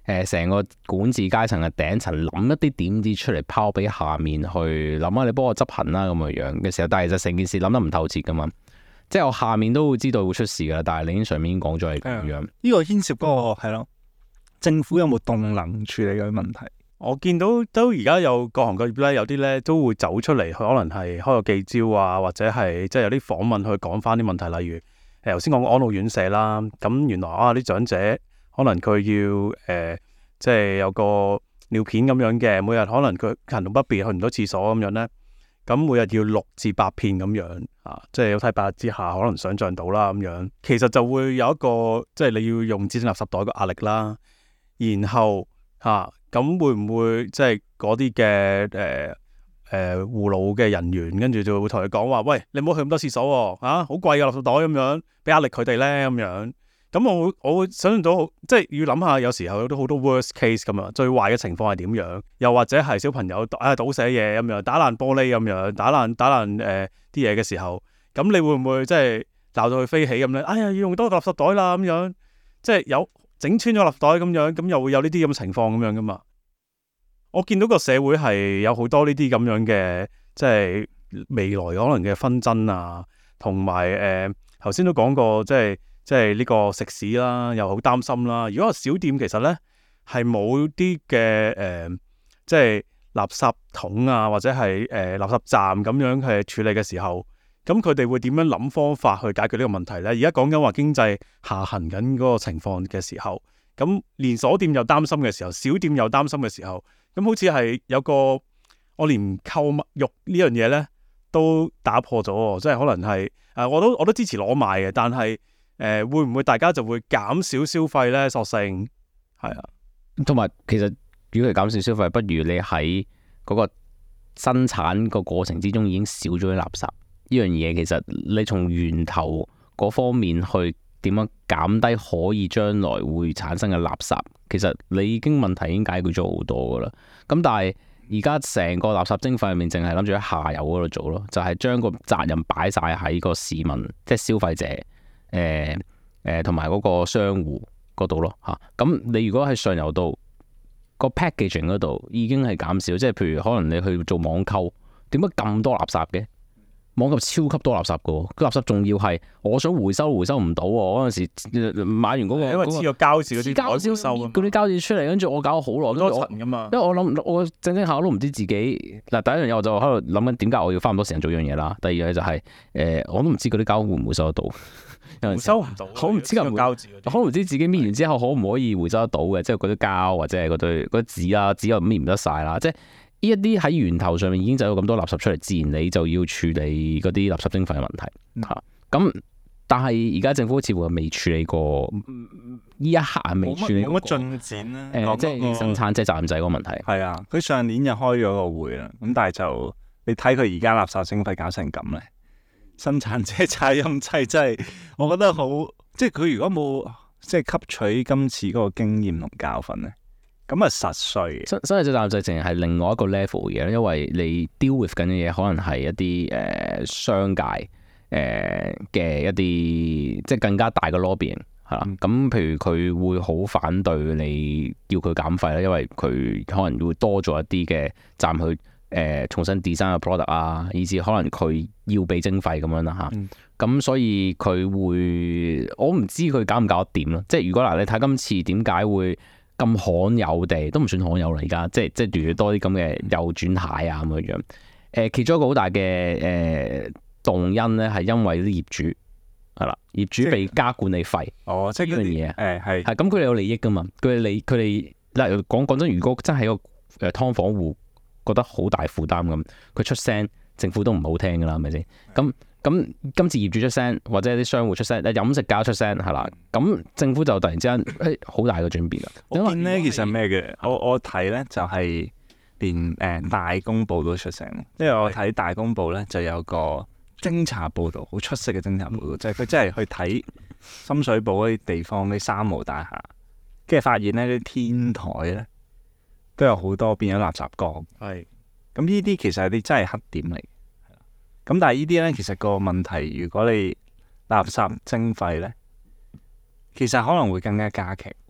誒成個管治階層嘅頂層諗一啲點子出嚟拋俾下面去諗下，你幫我執行啦咁嘅樣嘅時候，但係其實成件事諗得唔透徹噶嘛，即係我下面都會知道會出事噶啦，但係你已經上面已經講咗係咁樣。 呢個牽涉嗰個係咯，政府有冇動能處理嗰啲問題？ 我見到都而家有各行各業咧，有啲咧都會走出嚟，可能係開個記招啊，或者係即係有啲訪問去講翻啲問題，例如誒頭先講過安老院舍啦，咁原來啊啲長者可能佢要誒、呃、即係有個尿片咁樣嘅，每日可能佢行動不便去唔到廁所咁樣咧，咁每日要六至八片咁樣啊，即係有睇八日之下可能想像到啦咁樣，其實就會有一個即係你要用指定垃圾袋嘅壓力啦，然後嚇。啊咁會唔會即係嗰啲嘅誒誒護老嘅人員，跟住就會同佢講話，喂，你唔好去咁多廁所喎，嚇好貴嘅垃圾袋咁樣，俾壓力佢哋咧咁樣。咁我會我會想象到，即係要諗下，有時候有都好多 worst case 咁樣，最壞嘅情況係點樣？又或者係小朋友啊倒瀉嘢咁樣，打爛玻璃咁樣，打爛打爛誒啲嘢嘅時候，咁你會唔會即係鬧到佢飛起咁咧？哎呀，要用多個垃圾袋啦咁樣，即係有。整穿咗垃圾袋咁樣，咁又會有呢啲咁嘅情況咁樣噶嘛？我見到個社會係有好多呢啲咁樣嘅，即係未來可能嘅紛爭啊，同埋誒頭先都講過，即係即係呢個食肆啦，又好擔心啦。如果個小店其實咧係冇啲嘅誒，即係垃圾桶啊，或者係誒、呃、垃圾站咁樣去處理嘅時候。咁佢哋會點樣諗方法去解決呢個問題呢？而家講緊話經濟下行緊嗰個情況嘅時候，咁連鎖店又擔心嘅時候，小店又擔心嘅時候，咁好似係有個我連購物欲呢樣嘢呢都打破咗，即係可能係誒、呃，我都我都支持攞賣嘅，但係誒、呃、會唔會大家就會減少消費呢？索性係啊， 同埋其實如果係減少消費，不如你喺嗰個生產個過程之中已經少咗啲垃圾。呢樣嘢其實你從源頭嗰方面去點樣減低可以將來會產生嘅垃圾，其實你已經問題已經解決咗好多噶啦。咁但係而家成個垃圾徵費入面，淨係諗住喺下游嗰度做咯，就係、是、將個責任擺晒喺個市民，即係消費者，誒誒同埋嗰個商戶嗰度咯嚇。咁、啊、你如果喺上游度個 packaging 嗰度已經係減少，即係譬如可能你去做網購，點解咁多垃圾嘅？網購超級多垃圾嘅喎，個垃圾仲要係我想回收回收唔到喎，嗰陣時買完嗰、嗰個因為黐個膠紙嗰啲膠紙嗰啲膠紙出嚟，跟住我搞咗好耐， 多層噶嘛。 因為我諗我正正下我都唔知自己嗱，第一樣嘢我就喺度諗緊點解我要花咁多時間做樣嘢啦。第二樣嘢就係、是、誒、呃、我都唔知嗰啲膠會唔會收得到， 回收唔到， 好唔知咁膠紙，可能唔知自己搣完之後可唔可以回收得到嘅，即係嗰啲膠或者係嗰堆嗰啲紙啊，紙又搣唔得晒啦，即係。呢一啲喺源頭上面已經走咗咁多垃圾出嚟，自然你就要處理嗰啲垃圾徵費嘅問題嚇。咁、嗯、但係而家政府似乎係未處理過，呢一刻係未處理過。 冇乜進展啦。 誒、呃，即係生產即係責任制嗰個問題。 係啊，佢上年就開咗個會啦。咁但係就你睇佢而家垃圾徵費搞成咁咧，生產者責任制真係我覺得好，即係佢如果冇即係吸取今次嗰個經驗同教訓咧。咁啊實衰， 生生產者責任制淨係另外一個 level 嘅，因為你 deal with 緊嘅嘢可能係一啲誒、呃、商界誒嘅、呃、一啲即係更加大嘅 lobbying 係啦。咁、嗯、譬如佢會好反對你叫佢減費啦，因為佢可能會多咗一啲嘅站去誒、呃、重新 design 個 product 啊，以至可能佢要被徵費咁樣啦嚇。咁、嗯嗯、所以佢會我唔知佢搞唔搞得掂咯。即係如果嗱，你睇今次點解會咁罕有地都唔算罕有啦，而家即係即係越多啲咁嘅右轉蟹啊咁樣樣。誒、呃，其中一個好大嘅誒、呃、動因咧，係因為啲業主係啦，業主被加管理費。 哦，即係呢樣嘢。誒係係咁，佢哋有利益噶嘛？佢哋利佢哋嗱講講真，如果真係個誒劏房戶覺得好大負擔咁，佢出聲，政府都唔好聽噶啦，係咪先？咁咁今次業主出聲，或者啲商戶出聲，誒飲食界出聲係啦，咁政府就突然之間誒好大嘅轉變啦。 我見咧其實咩嘅，我我睇咧就係連誒大公報都出聲，因為我睇大公報咧就有個偵查報導，好出色嘅偵查報導，就係佢真係去睇深水埗嗰啲地方啲三無大廈，跟住發現咧啲天台咧都有好多變咗垃圾缸。係，咁呢啲其實係啲真係黑點嚟。咁但係呢啲咧，其實個問題，如果你垃圾徵費咧，其實可能會更加加劇。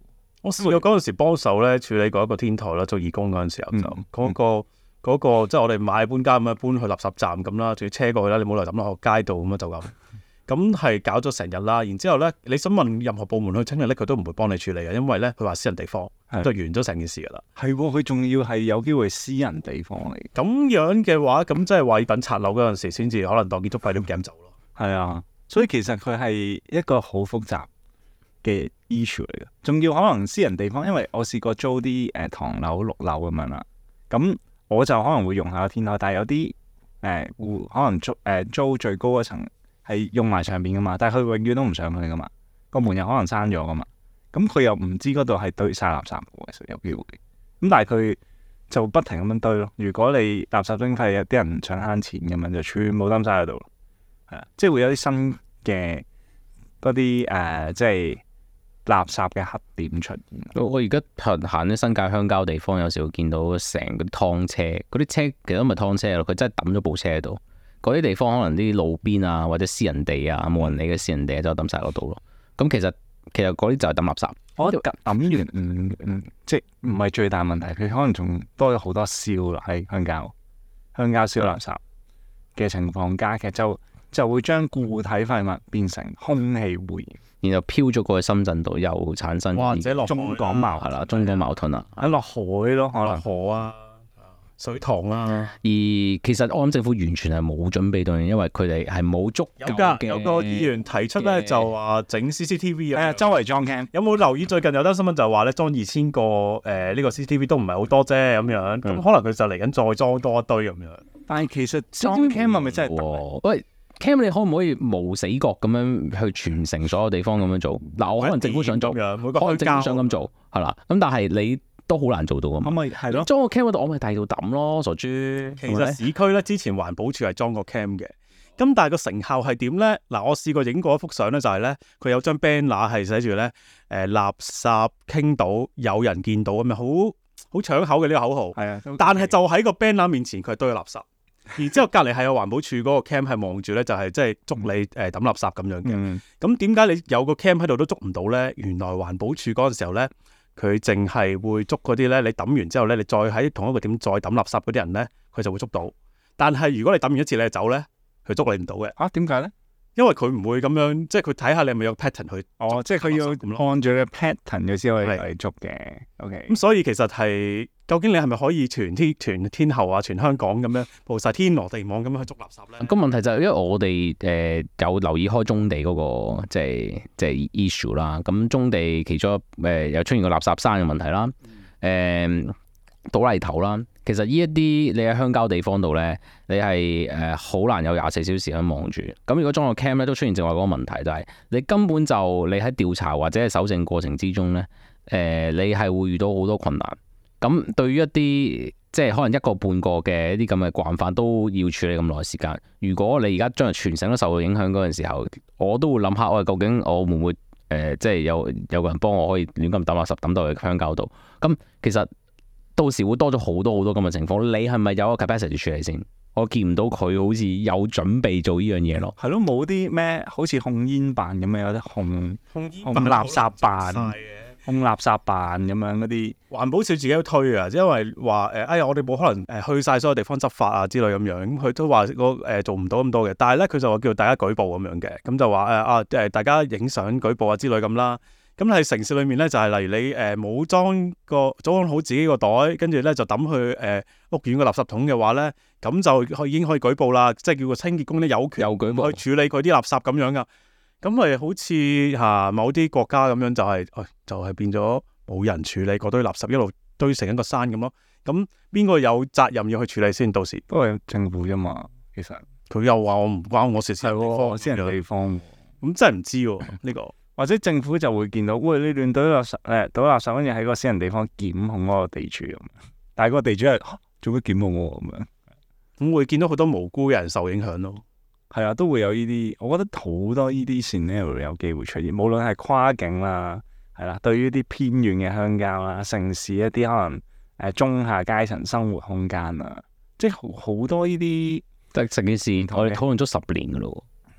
我試過嗰陣時幫手咧處理過一個天台啦，做義工嗰陣時候就嗰、 嗯嗰個嗰、嗰個即係我哋買搬家咁樣搬去垃圾站咁啦，仲要車過去啦，你冇理由抌落個街度咁啊就咁。咁係搞咗成日啦，然之後咧，你想問任何部門去清理咧，佢都唔會幫你處理嘅，因為咧佢話私人地方就完咗成件事噶啦。 係喎，佢仲要係有機會私人地方嚟。 咁樣嘅話，咁即係話等拆樓嗰陣時先至可能當建築費都夾走咯。 係啊，所以其實佢係一個好複雜嘅 issue 嚟嘅，仲要可能私人地方，因為我試過租啲誒、呃、唐樓、六樓咁樣啦，咁我就可能會用下個天台，但係有啲誒戶可能租誒、呃、租最高嗰層。係用埋上邊噶嘛，但係佢永遠都唔上去噶嘛，個門又可能閂咗噶嘛，咁佢又唔知嗰度係堆晒垃圾嘅，其實有機會。咁但係佢就不停咁樣堆咯。如果你垃圾徵費有啲人想慳錢咁樣，就全部抌晒喺度咯。係啊，即係會有啲新嘅嗰啲誒，即係垃圾嘅黑點出現。 我而家行行啲新界鄉郊地方，有時會見到成個劏車，嗰啲車其實都唔係劏車咯，佢真係抌咗部車喺度。嗰啲地方可能啲路邊啊，或者私人地啊，冇人理嘅私人地就抌晒嗰度咯。咁其實其實嗰啲就係抌垃圾。 我覺得抌完嗯嗯，即係唔係最大問題，佢可能仲多咗好多燒啦喺鄉郊，鄉郊燒垃圾嘅情況加劇，就就會將固體廢物變成空氣污染， 然後飄咗過去深圳度，又產生或者落中港矛係啦，中港矛盾啦， 喺落海咯，可能河啊。水塘啊， 而其實我諗政府完全係冇準備到，因為佢哋係冇足夠有㗎，有個議員提出咧就話整 C C T V 啊， 周圍裝 cam。 有冇留意最近有單新聞就話咧裝二千個誒呢、呃這個 C C T V 都唔係好多啫咁樣，咁、嗯、可能佢就嚟緊再裝多一堆咁樣。 但係其實裝 cam 係咪真係得？ 喂 cam 你可唔可以無死角咁樣去全城所有地方咁樣做？嗱，我可能政府想做，可能政府想咁做係啦，咁但係你。都好難做到啊嘛， 咪係咯， 裝個 cam 嗰度，我咪第二度抌咯，傻豬。 其實市區咧之前環保署係裝個 cam 嘅，咁但係個成效係點咧？嗱，我試過影過一幅相咧，就係咧佢有張 banner 係寫住咧誒垃圾傾倒，有人見到咁樣，好好搶口嘅呢個口號。係啊，但係就喺個 banner 面前，佢係堆垃圾，然之後隔離係有環保署嗰個 cam 係望住咧，就係即係捉你誒抌垃圾咁樣嘅。咁點解你有個 cam 喺度都捉唔到咧？原來環保署嗰陣時候咧。佢淨係會捉嗰啲咧，你抌完之後咧，你再喺同一個點再抌垃圾嗰啲人咧，佢就會捉到。但係如果你抌完一次你就走咧，佢捉你唔到嘅。 啊，點解咧？ 因為佢唔會咁樣，即係佢睇下你係咪有 pattern 去。 哦，即係佢要按住個 pattern 佢先可以嚟捉嘅。OK。咁所以其實係究竟你係咪可以全天全天候啊，全香港咁樣佈晒天羅地網咁樣去捉垃圾咧？ 個問題就係因為我哋誒、呃、有留意開棕地嗰、那個即係即係 issue 啦。咁棕地其中誒有出現過垃圾山嘅問題啦，誒、嗯呃、倒泥頭啦。其實呢一啲你喺鄉郊地方度咧，你係誒好難有廿四小時咁望住。咁如果裝個 cam 咧，都出現正話嗰個問題，就係、是、你根本就你喺調查或者係搜證過程之中咧，誒、呃、你係會遇到好多困難。咁對於一啲即係可能一個半個嘅一啲咁嘅慣犯都要處理咁耐時間。如果你而家將來全城都受到影響嗰陣時候，我都會諗下，喂，究竟我會唔會誒、呃、即係有有個人幫我可以亂咁抌垃圾抌到去鄉郊度？咁其實到時會多咗好多好多咁嘅情況。你係咪有個 capacity 處理先？我見唔到佢好似有準備做呢樣嘢咯。 係咯，冇啲咩好似控煙辦咁樣，有啲控控煙控垃圾辦。空垃圾辦咁樣嗰啲， 環保署自己都推啊，因為話誒，哎呀，我哋冇可能誒去晒所有地方執法啊之類咁樣，咁佢都話個誒做唔到咁多嘅，但係咧佢就話叫大家舉報咁樣嘅，咁就話誒啊誒大家影相舉報啊之類咁啦。咁喺城市裏面咧就係、是、例如你誒冇裝個裝好自己個袋，跟住咧就抌去誒、呃、屋苑個垃圾桶嘅話咧，咁就已經可以舉報啦，即係叫個清潔工咧有權去處理佢啲垃圾咁樣噶。咁咪好似嚇某啲國家咁樣就係、是，誒、哎、就係、是、變咗冇人處理嗰堆垃圾，一路堆成一個山咁咯。咁邊個有責任要去處理先？到時都係政府啫嘛。其實佢又話我唔關我事，私人地方， 私人地方。 咁真係唔知喎呢、這個。 或者政府就會見到，喂，你亂堆垃圾，誒倒垃圾，跟住喺個私人地方檢控嗰個地主咁。但係個地主係、啊、做乜檢控我咁樣？ 咁會見到好多無辜嘅人受影響咯。 係啊，都會有呢啲，我覺得好多呢啲 scenario 有機會出現，無論係跨境啦，係啦，對於啲偏遠嘅鄉郊啦、城市一啲可能誒中下階層生活空間啊，即係好好多呢啲。 即係成件事，我哋討論咗十年噶咯，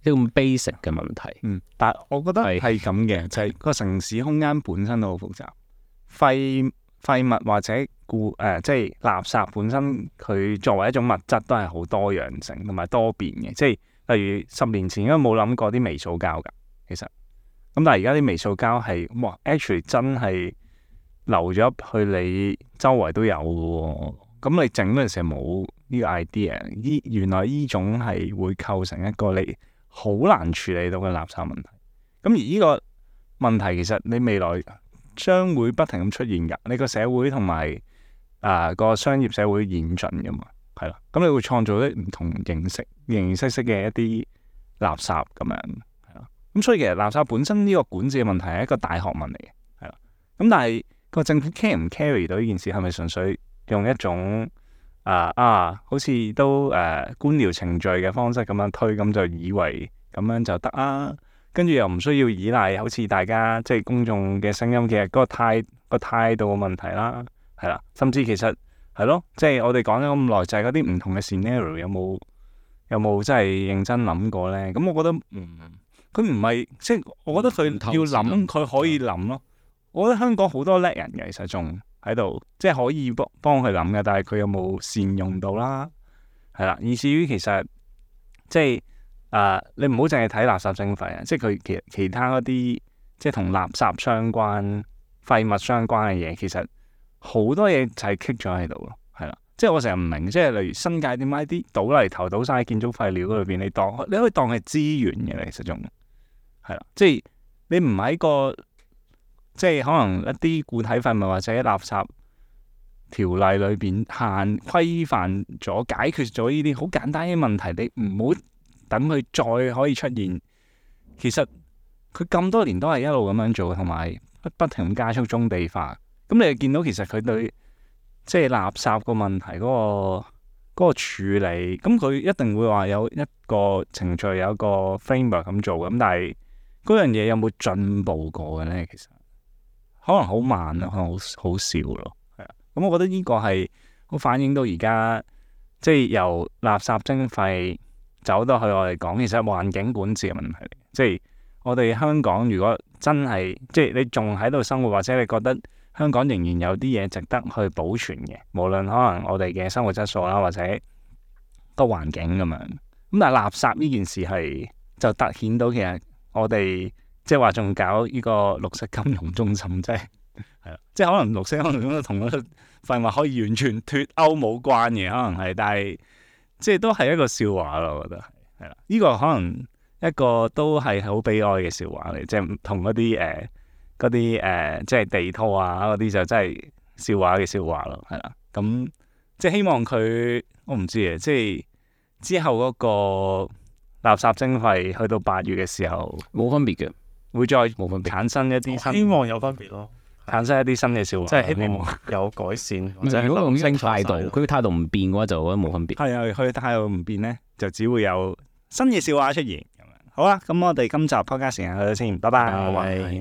啲咁 basic 嘅問題。 嗯，但係我覺得係咁嘅，就係、是、個城市空間本身都好複雜，廢廢物或者固誒、呃，即係垃圾本身佢作為一種物質都係好多樣性同埋多變嘅。即係例如十年前應該冇諗過啲微塑膠㗎，其實咁，但係而家啲微塑膠係哇 actually 真係流咗入去你周圍都有嘅喎。咁你整嗰陣時冇呢個 idea，依原來呢種係會構成一個你好難處理到嘅垃圾問題。咁而呢個問題其實你未來將會不停咁出現㗎，你個社會同埋啊個商業社會演進㗎嘛，係啦。咁你會創造啲唔同形式、形形色色嘅一啲垃圾咁樣，係啦。咁所以其實垃圾本身呢個管治嘅問題係一個大學問嚟嘅，係啦。咁但係個政府 carry 唔 carry 到呢件事，係咪純粹用一種啊啊好似都誒、啊、官僚程序嘅方式咁樣推，咁就以為咁樣就得啊？跟住又唔需要依賴，好似大家即係公眾嘅聲音，其實嗰個態個態度嘅問題啦，係啦，甚至其實係咯，即係我哋講咗咁耐，就係嗰啲唔同嘅 scenario 有冇有冇真係認真諗過咧？咁我覺得嗯，佢唔係即係我覺得佢要諗，佢可以諗咯。我覺得香港好多叻人嘅，其實仲喺度，即係可以幫幫佢諗嘅，但係佢有冇善用到啦？係啦，以至於其實即係。啊！Uh, 你唔好淨係睇垃圾徵費啊，即係佢其其他嗰啲即係同垃圾相關、廢物相關嘅嘢，其實好多嘢就係棘咗喺度咯，係啦。即係我成日唔明，即係例如新界點解啲倒泥頭倒晒喺建築廢料嗰裏邊，你當你可以當係資源嘅，其實仲係啦。即係你唔喺個即係可能一啲固體廢物或者垃圾條例裏邊限規範咗、解決咗呢啲好簡單嘅問題，你唔好等佢再可以出現，其實佢咁多年都係一路咁樣做，同埋不不停咁加速棕地化。咁你就見到其實佢對即係垃圾個問題嗰個嗰個處理，咁佢一定會話有一個程序，有一個 framework 咁做。咁但係嗰樣嘢有冇進步過嘅咧？其實可能好慢啊，可能好好少咯。係啊，咁我覺得呢個係好反映到而家即係由垃圾徵費走到去我哋講，其實環境管治嘅問題嚟。即係我哋香港如果真係即係你仲喺度生活，或者你覺得香港仍然有啲嘢值得去保存嘅，無論可能我哋嘅生活質素啦，或者個環境咁樣。咁但係垃圾呢件事係就突顯到其實我哋即係話仲搞呢個綠色金融中心，即係係啦，即係可能綠色金融中心同嗰個廢物可以完全脫鈎冇關嘅，可能係，但係。即係都係一個笑話咯，我覺得係啦。呢、這個可能一個都係好悲哀嘅笑話嚟，即係同嗰啲誒嗰啲誒即係地拖啊嗰啲就真係笑話嘅笑話咯，係啦。咁、嗯、即係希望佢我唔知啊，即係之後嗰個垃圾徵費去到八月嘅時候冇分別嘅， 會再冇分別產生一啲新， 希望有分別咯。 產生一啲新嘅笑話， 即係希望有改善。或者如果用清態度，佢嘅態度唔變嘅話，就我覺得冇分別。 係啊，佢嘅態度唔變咧，就只會有新嘅笑話出現。咁樣好啦，咁我哋今集 podcast 時間去到先，拜拜。 拜拜。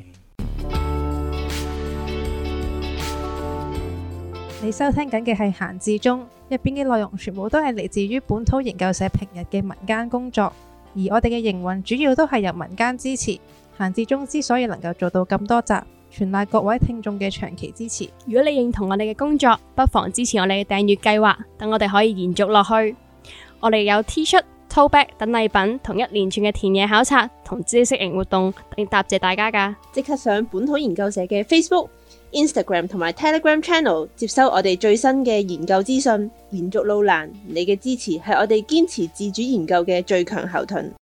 你收聽緊嘅係閒置中，入邊嘅內容全部都係嚟自於本土研究社平日嘅民間工作，而我哋嘅營運主要都係由民間支持。閒置中之所以能夠做到咁多集，全賴各位聽眾嘅長期支持。 如果你認同我哋嘅工作，不妨支持我哋嘅訂閱計劃，等我哋可以延續落去。我哋有 T 恤、tote bag 等禮品，同一連串嘅田野考察同知識型活動，嚟答謝大家㗎。 即刻上本土研究社嘅 Facebook、Instagram 同埋 Telegram Channel 接收我哋最新嘅研究資訊。延續路難，你嘅支持係我哋堅持自主研究嘅最強後盾。